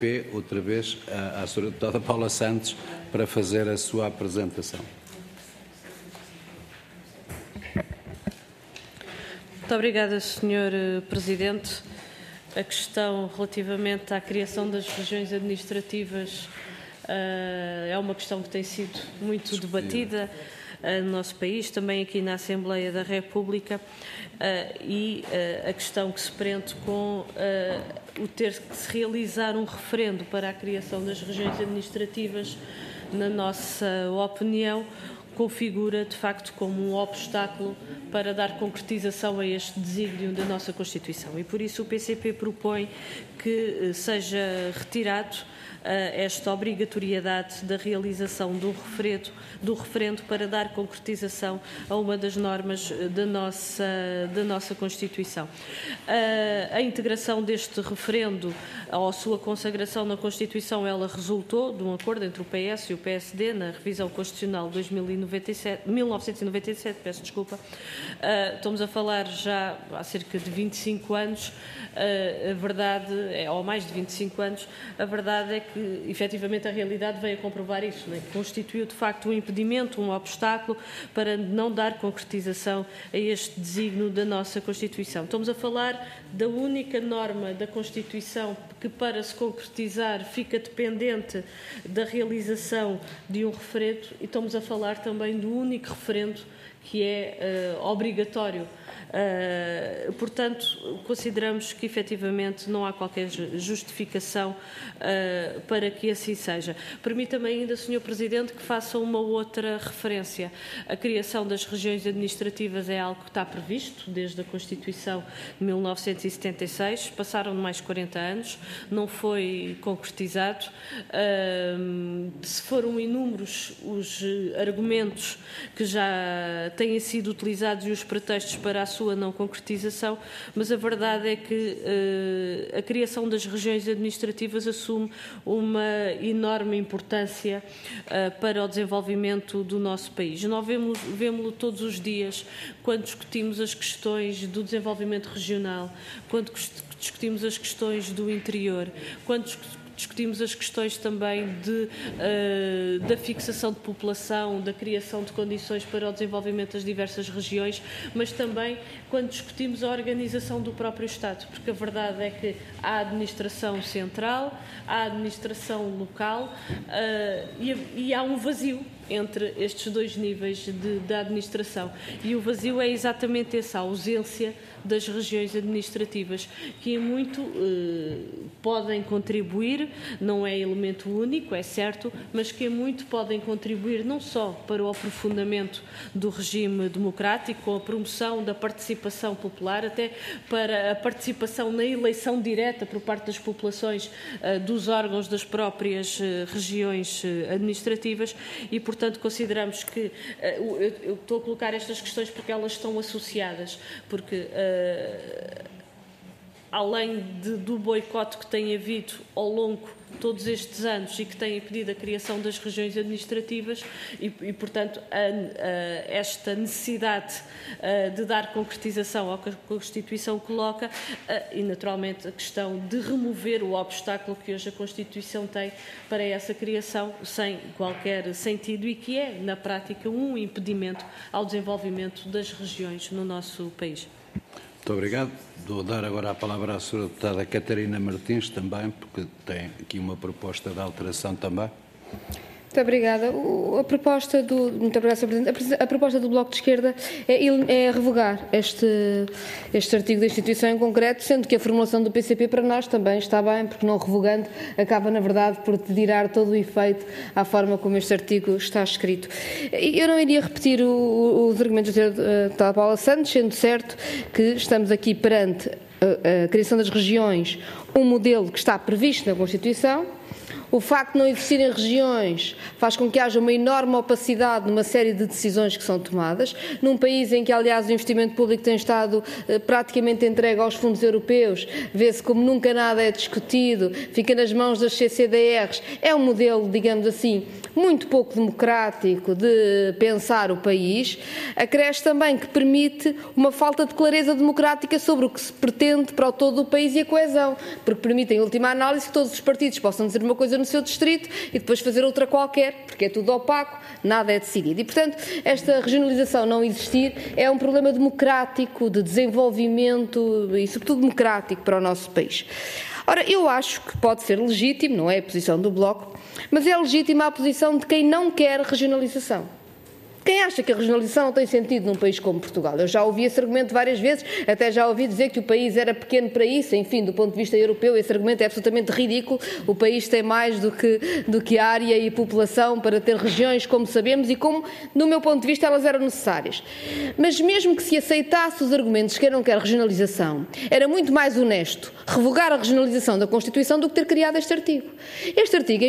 outra vez à Sra. Deputada Paula Santos para fazer a sua apresentação. Muito obrigada, Sr. Presidente. A questão relativamente à criação das regiões administrativas é uma questão que tem sido muito debatida no nosso país, também aqui na Assembleia da República, e a questão que se prende com o ter que se realizar um referendo para a criação das regiões administrativas, na nossa opinião, configura, de facto, como um obstáculo para dar concretização a este desígnio da nossa Constituição. E, por isso, o PCP propõe que seja retirado esta obrigatoriedade da realização do referendo para dar concretização a uma das normas da nossa Constituição. A integração deste referendo, ou a sua consagração na Constituição, ela resultou de um acordo entre o PS e o PSD na revisão constitucional de 1997, peço desculpa. Estamos a falar já há cerca de 25 anos, a verdade, ou mais de 25 anos, a verdade é que, efetivamente, a realidade veio a comprovar isso, né? Constituiu, de facto, um impedimento, um obstáculo para não dar concretização a este desígnio da nossa Constituição. Estamos a falar da única norma da Constituição que, para se concretizar, fica dependente da realização de um referendo, e estamos a falar também do único referendo que é obrigatório. Portanto, consideramos que efetivamente não há qualquer justificação para que assim seja. Permita-me ainda, Sr. Presidente, que faça uma outra referência. A criação das regiões administrativas é algo que está previsto desde a Constituição de 1976, passaram mais 40 anos, não foi concretizado. Se foram inúmeros os argumentos que já têm sido utilizados e os pretextos para a sua não concretização, mas a verdade é que a criação das regiões administrativas assume uma enorme importância para o desenvolvimento do nosso país. Nós vemos-lo todos os dias quando discutimos as questões do desenvolvimento regional, quando discutimos as questões do interior, quando discutimos as questões também da fixação de população, da criação de condições para o desenvolvimento das diversas regiões, mas também quando discutimos a organização do próprio Estado, porque a verdade é que há a administração central, há a administração local e há um vazio entre estes dois níveis da administração. E o vazio é exatamente essa, a ausência das regiões administrativas, que em muito podem contribuir, não é elemento único, é certo, mas que em muito podem contribuir não só para o aprofundamento do regime democrático, com a promoção da participação popular, até para a participação na eleição direta por parte das populações dos órgãos das próprias regiões administrativas e, portanto, consideramos que, eu estou a colocar estas questões porque elas estão associadas, porque além do boicote que tem havido ao longo de todos estes anos e que tem impedido a criação das regiões administrativas e portanto, esta necessidade de dar concretização ao que a Constituição coloca e, naturalmente, a questão de remover o obstáculo que hoje a Constituição tem para essa criação sem qualquer sentido e que é, na prática, um impedimento ao desenvolvimento das regiões no nosso país. Muito obrigado. Vou dar agora a palavra à Sra. Deputada Catarina Martins também, porque tem aqui uma proposta de alteração também. Muito obrigada. Muito obrigada, Sr. Presidente. A proposta do Bloco de Esquerda é revogar este artigo da instituição em concreto, sendo que a formulação do PCP para nós também está bem, porque não revogando acaba, na verdade, por tirar todo o efeito à forma como este artigo está escrito. Eu não iria repetir os argumentos da deputada Paula Santos, sendo certo que estamos aqui perante a criação das regiões, um modelo que está previsto na Constituição, O facto de não existirem regiões faz com que haja uma enorme opacidade numa série de decisões que são tomadas, num país em que, aliás, o investimento público tem estado praticamente entregue aos fundos europeus, vê-se como nunca nada é discutido, fica nas mãos das CCDRs, é um modelo, digamos assim, muito pouco democrático de pensar o país, acresce também que permite uma falta de clareza democrática sobre o que se pretende para o todo o país e a coesão, porque permite, em última análise, que todos os partidos possam dizer uma coisa no seu distrito e depois fazer outra qualquer, porque é tudo opaco, nada é decidido. E, portanto, esta regionalização não existir é um problema democrático, de desenvolvimento e, sobretudo, democrático para o nosso país. Ora, eu acho que pode ser legítimo, não é a posição do Bloco, mas é legítima a posição de quem não quer regionalização. Quem acha que a regionalização não tem sentido num país como Portugal? Eu já ouvi esse argumento várias vezes, até já ouvi dizer que o país era pequeno para isso, enfim, do ponto de vista europeu, esse argumento é absolutamente ridículo. O país tem mais do que área e população para ter regiões, como sabemos, e como, no meu ponto de vista, elas eram necessárias. Mas mesmo que se aceitasse os argumentos que eu não quero regionalização, era muito mais honesto revogar a regionalização da Constituição do que ter criado este artigo. Este artigo, em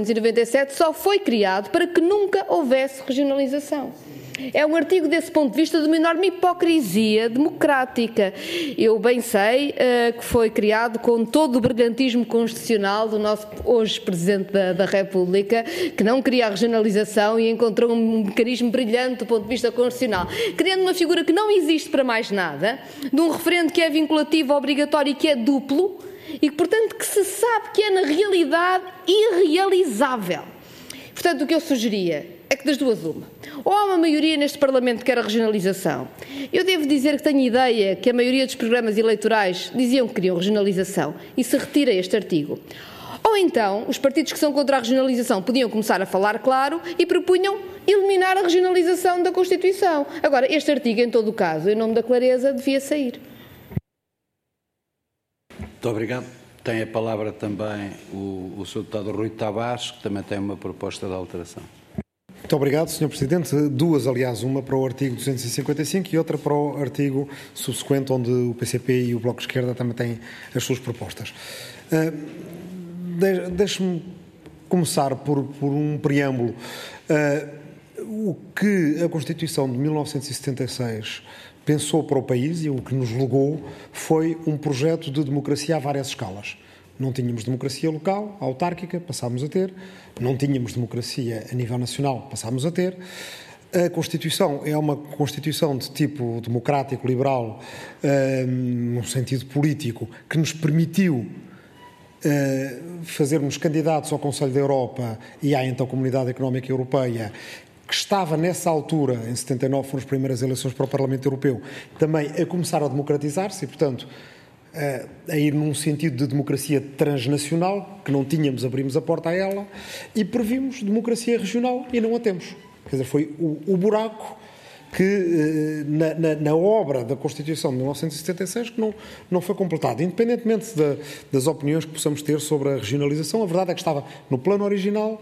1997, só foi criado para que nunca houvesse regionalização. É um artigo, desse ponto de vista, de uma enorme hipocrisia democrática. Eu bem sei que foi criado com todo o brilhantismo constitucional do nosso hoje Presidente da República, que não queria a regionalização e encontrou um mecanismo brilhante do ponto de vista constitucional, criando uma figura que não existe para mais nada, de um referendo que é vinculativo, obrigatório e que é duplo, e que, portanto, que se sabe que é, na realidade, irrealizável. Portanto, o que eu sugeria é que das duas uma. Ou há uma maioria neste Parlamento que quer a regionalização. Eu devo dizer que tenho ideia que a maioria dos programas eleitorais diziam que queriam regionalização e se retira este artigo. Ou então, os partidos que são contra a regionalização podiam começar a falar claro e propunham eliminar a regionalização da Constituição. Agora, este artigo, em todo o caso, em nome da clareza, devia sair. Muito obrigado. Tem a palavra também o Sr. Deputado Rui Tavares, que também tem uma proposta de alteração. Muito obrigado, Sr. Presidente. Duas, aliás, uma para o artigo 255 e outra para o artigo subsequente, onde o PCP e o Bloco de Esquerda também têm as suas propostas. Deixe-me começar por um preâmbulo. O que a Constituição de 1976 pensou para o país e o que nos legou foi um projeto de democracia a várias escalas. Não tínhamos democracia local, autárquica, passámos a ter. Não tínhamos democracia a nível nacional, passámos a ter. A Constituição é uma Constituição de tipo democrático, liberal, num sentido político, que nos permitiu fazermos candidatos ao Conselho da Europa e à então Comunidade Económica Europeia, que estava nessa altura, em 79 foram as primeiras eleições para o Parlamento Europeu, também a começar a democratizar-se e, portanto, a ir num sentido de democracia transnacional, que não tínhamos, abrimos a porta a ela, e previmos democracia regional e não a temos. Quer dizer, foi o buraco que na obra da Constituição de 1976 que não foi completado. Independentemente das opiniões que possamos ter sobre a regionalização, a verdade é que estava no plano original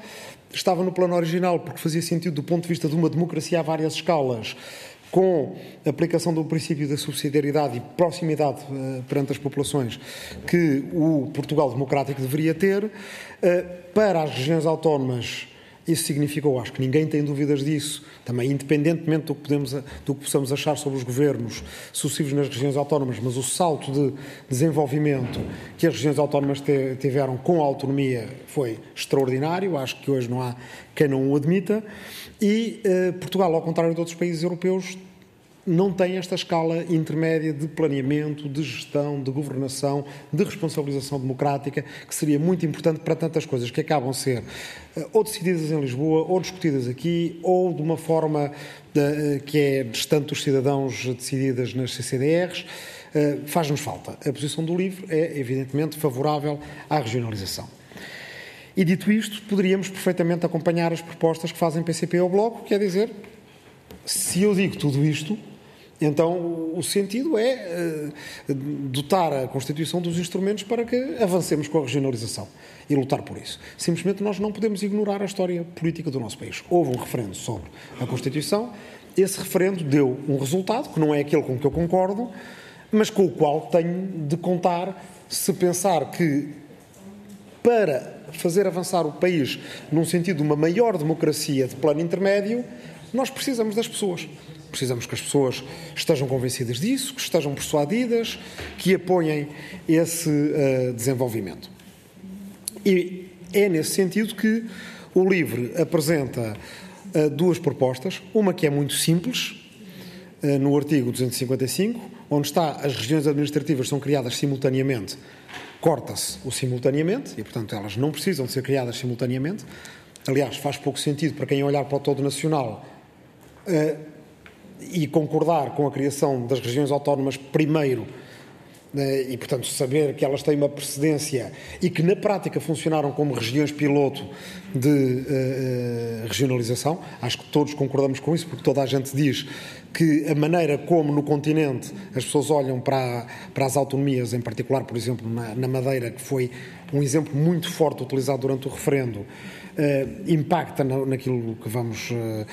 porque fazia sentido do ponto de vista de uma democracia a várias escalas, com a aplicação do princípio da subsidiariedade e proximidade perante as populações que o Portugal democrático deveria ter. Para as regiões autónomas, isso significou, acho que ninguém tem dúvidas disso, também independentemente do que possamos achar sobre os governos sucessivos nas regiões autónomas, mas o salto de desenvolvimento que as regiões autónomas tiveram com a autonomia foi extraordinário, acho que hoje não há quem não o admita, e Portugal, ao contrário de outros países europeus, não tem esta escala intermédia de planeamento, de gestão, de governação, de responsabilização democrática, que seria muito importante para tantas coisas que acabam a ser ou decididas em Lisboa, ou discutidas aqui, ou de uma forma que é distante dos cidadãos, decididas nas CCDRs. Faz-nos falta. A posição do LIVRE é, evidentemente, favorável à regionalização. E, dito isto, poderíamos perfeitamente acompanhar as propostas que fazem PCP ao Bloco, quer dizer, se eu digo tudo isto, então o sentido é dotar a Constituição dos instrumentos para que avancemos com a regionalização e lutar por isso. Simplesmente nós não podemos ignorar a história política do nosso país. Houve um referendo sobre a Constituição, esse referendo deu um resultado, que não é aquele com que eu concordo, mas com o qual tenho de contar se pensar que para fazer avançar o país num sentido de uma maior democracia de plano intermédio, nós precisamos das pessoas. Precisamos que as pessoas estejam convencidas disso, que estejam persuadidas, que apoiem esse desenvolvimento. E é nesse sentido que o LIVRE apresenta duas propostas, uma que é muito simples, no artigo 255, onde está as regiões administrativas são criadas simultaneamente, corta-se o simultaneamente, e portanto elas não precisam de ser criadas simultaneamente. Aliás, faz pouco sentido para quem olhar para o todo nacional e concordar com a criação das regiões autónomas primeiro, e portanto saber que elas têm uma precedência e que na prática funcionaram como regiões piloto de regionalização. Acho que todos concordamos com isso, porque toda a gente diz que a maneira como no continente as pessoas olham para as autonomias, em particular, por exemplo, na Madeira, que foi um exemplo muito forte utilizado durante o referendo, impacta naquilo que vamos...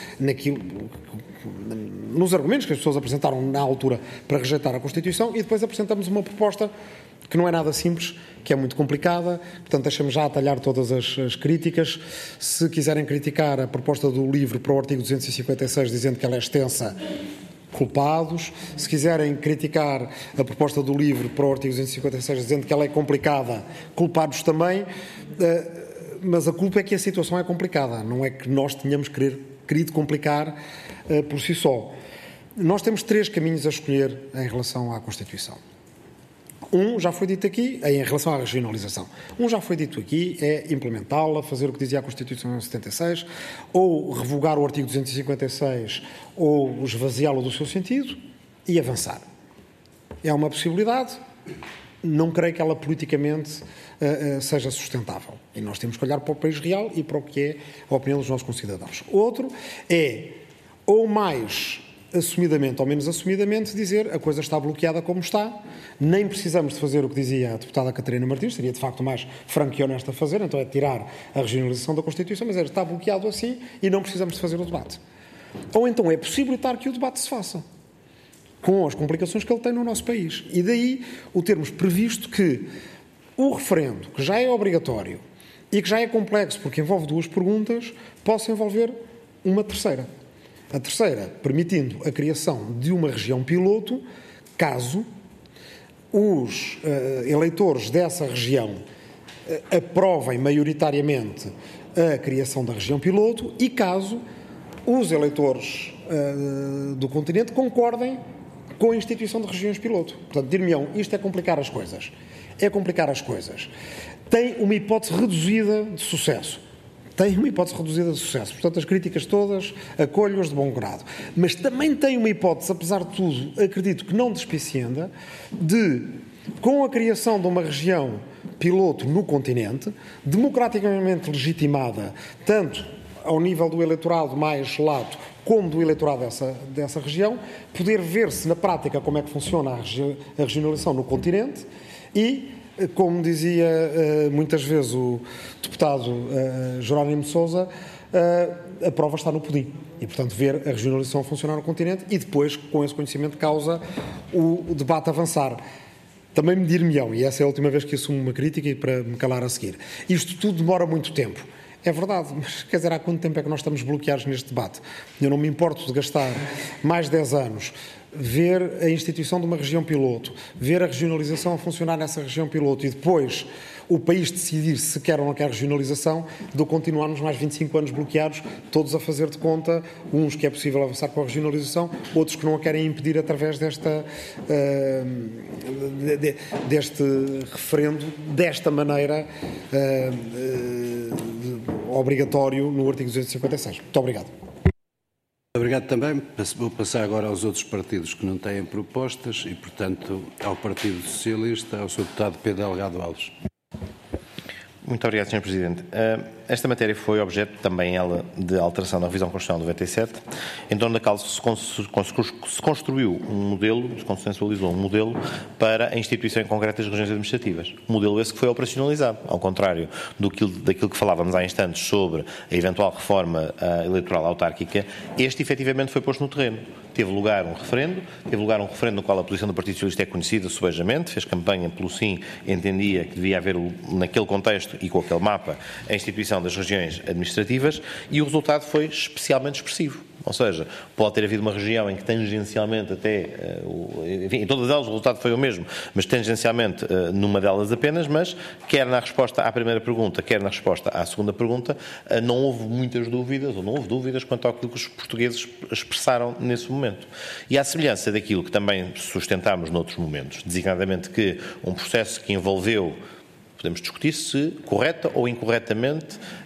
nos argumentos que as pessoas apresentaram na altura para rejeitar a Constituição, e depois apresentamos uma proposta que não é nada simples, que é muito complicada. Portanto, deixamos já atalhar todas as críticas. Se quiserem criticar a proposta do LIVRE para o artigo 256, dizendo que ela é extensa, culpados. Se quiserem criticar a proposta do LIVRE para o artigo 256, dizendo que ela é complicada, culpados também. Mas a culpa é que a situação é complicada, não é que nós tenhamos querido complicar por si só. Nós temos 3 caminhos a escolher em relação à Constituição. Um já foi dito aqui, em relação à regionalização. Um já foi dito aqui, é implementá-la, fazer o que dizia a Constituição em 76, ou revogar o artigo 256, ou esvaziá-lo do seu sentido e avançar. É uma possibilidade, não creio que ela politicamente seja sustentável. E nós temos que olhar para o país real e para o que é a opinião dos nossos concidadãos. Outro é, ou mais assumidamente ou menos assumidamente, dizer a coisa está bloqueada como está, nem precisamos de fazer o que dizia a deputada Catarina Martins, seria de facto mais franco e honesto a fazer, então é tirar a regionalização da Constituição, mas está bloqueado assim e não precisamos de fazer o debate. Ou então é possibilitar que o debate se faça, com as complicações que ele tem no nosso país. E daí o termos previsto que o referendo, que já é obrigatório e que já é complexo porque envolve 2 perguntas, possa envolver uma terceira. A terceira, permitindo a criação de uma região piloto, caso os eleitores dessa região aprovem maioritariamente a criação da região piloto e caso os eleitores do continente concordem com a instituição de regiões piloto. Portanto, dir-me-ão, isto é complicar as coisas. É complicar as coisas. Tem uma hipótese reduzida de sucesso. Portanto, as críticas todas acolho-as de bom grado. Mas também tem uma hipótese, apesar de tudo, acredito que não despicienda, de, com a criação de uma região piloto no continente, democraticamente legitimada, tanto ao nível do eleitorado mais lato, como do eleitorado dessa região, poder ver-se na prática como é que funciona a regionalização no continente e, como dizia muitas vezes o deputado Jerónimo de Sousa, a prova está no pudim. E, portanto, ver a regionalização funcionar no continente e depois, com esse conhecimento de causa, o debate avançar. Também me dir-me-ão, e essa é a última vez que assumo uma crítica e para me calar a seguir. Isto tudo demora muito tempo. É verdade, mas quer dizer, há quanto tempo é que nós estamos bloqueados neste debate? Eu não me importo de gastar mais 10 anos, ver a instituição de uma região piloto, ver a regionalização a funcionar nessa região piloto e depois o país decidir se quer ou não quer regionalização, do continuarmos mais 25 anos bloqueados, todos a fazer de conta, uns que é possível avançar com a regionalização, outros que não a querem impedir através deste referendo, desta maneira obrigatório no artigo 256. Muito obrigado. Obrigado também. Vou passar agora aos outros partidos que não têm propostas e, portanto, ao Partido Socialista, ao Sr. Deputado Pedro Delgado Alves. Muito obrigado, Sr. Presidente. Esta matéria foi objeto também ela de alteração na revisão constitucional de 97, em torno da qual se construiu um modelo, se consensualizou um modelo para a instituição em concreto das regiões administrativas. Um modelo esse que foi operacionalizado, ao contrário daquilo que falávamos há instantes sobre a eventual reforma eleitoral autárquica, este efetivamente foi posto no terreno. Teve lugar um referendo no qual a posição do Partido Socialista é conhecida subejamente, fez campanha pelo sim, entendia que devia haver naquele contexto projeto e com aquele mapa a instituição das regiões administrativas, e o resultado foi especialmente expressivo. Ou seja, pode ter havido uma região em que tangencialmente até, enfim, em todas elas o resultado foi o mesmo, mas tangencialmente numa delas apenas, mas quer na resposta à primeira pergunta, quer na resposta à segunda pergunta, não houve muitas dúvidas, ou não houve dúvidas quanto àquilo que os portugueses expressaram nesse momento. E à semelhança daquilo que também sustentámos noutros momentos, designadamente que um processo que envolveu, podemos discutir se correta ou incorretamente,